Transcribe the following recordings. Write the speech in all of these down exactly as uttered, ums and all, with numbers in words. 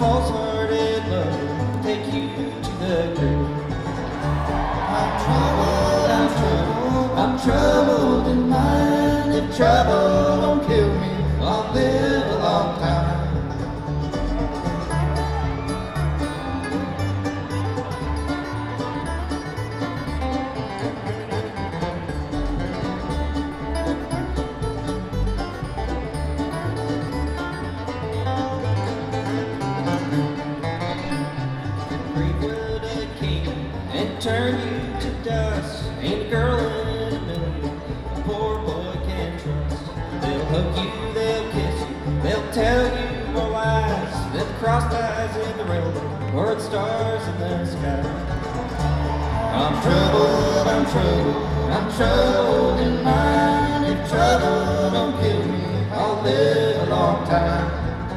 false-hearted love will take you to the grave. I'm troubled, I'm troubled, I'm troubled in mind. If trouble don't kill me, I'll live a long time. And turn you to dust. Ain't a girl in a million a poor boy can trust. They'll hug you, they'll kiss you, they'll tell you more lies than the crossed eyes in the railroad or the stars in the sky. I'm troubled, I'm troubled, I'm troubled in mind. If trouble don't kill me, I'll live a long time.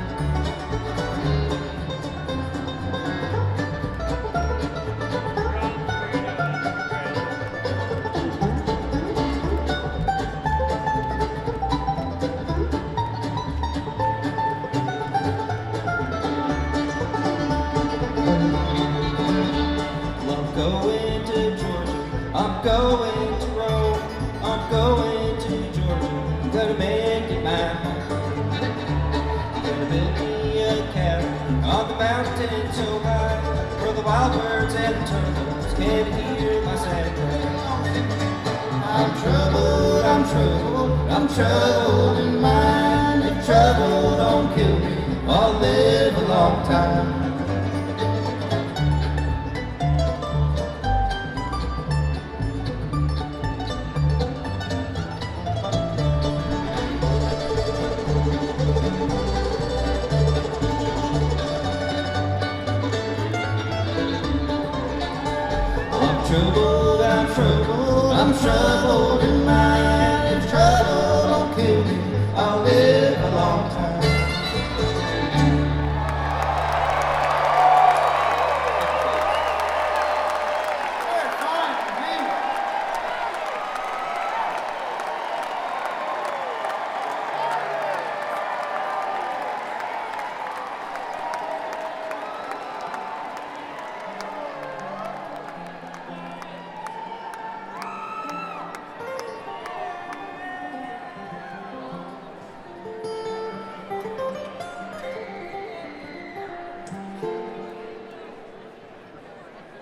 Going to Georgia, I'm going to Rome, I'm going to Georgia, I'm gonna make it my home. I'm gonna build me a cabin on the mountain so high, where the wild birds and the turtles can hear my sad cry. I'm troubled, I'm troubled, I'm troubled in mind. If trouble don't kill me, I'll live a long time. I'm troubled, I'm troubled, I'm troubled in mind. If trouble don't kill me, I'll live a long time.